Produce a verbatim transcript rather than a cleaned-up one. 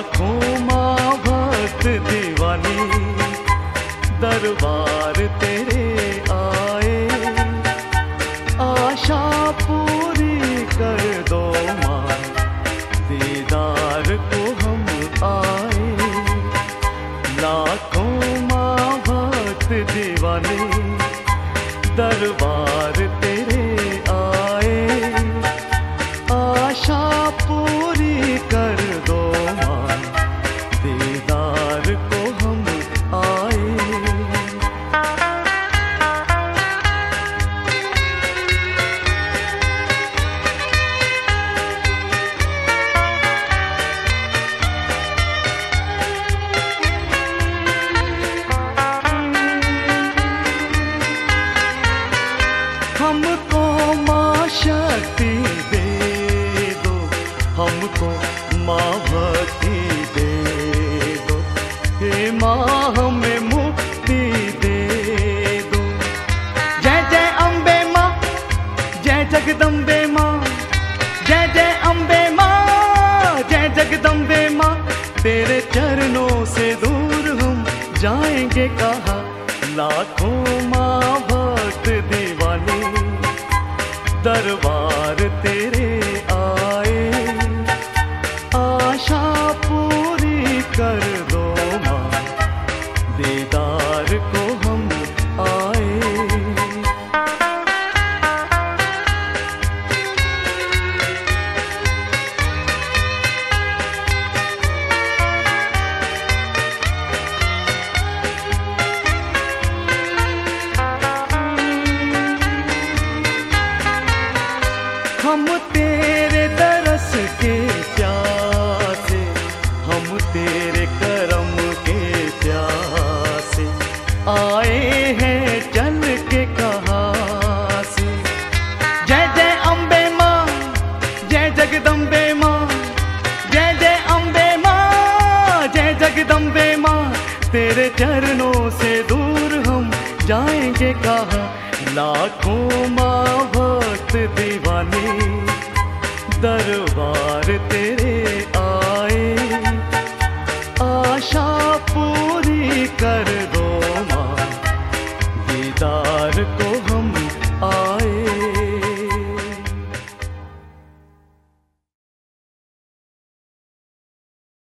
लाखों माँ भक्त दीवानी दरबार तेरे आए, आशा पूरी कर दो माँ, दीदार को हम आए। लाखों माँ भक्त दीवानी दरबार तेरे आए, आशा पूरी कर दो माँ, दीदार को हम आए। हमको माँ शक्ति दे दो, हमको माँ भक्ति दे दो, हे माँ हमें मुक्ति दे दो। जय जय अम्बे माँ, जय जगदम्बे माँ, जय जय अम्बे माँ, जय जगदम्बे माँ। तेरे चरणों से दूर हम जाएंगे कहाँ, लाखों माँ भक्त दीवानी दरबार तेरे आए, आशा पूरी कर दो माँ, दीदार को हम आए। हम तेरे दरस के प्यासे, हम तेरे करम के प्यासे, आए हैं चल के कहाँ से। जय जय अम्बे माँ, जय जगदम्बे माँ, जय जय अम्बे माँ, जय जगदम्बे माँ। तेरे चरणों से दूर हम जाएंगे कहाँ, लाखों माँ भक्त दीवानी दरबार तेरे आए, आशा पूरी कर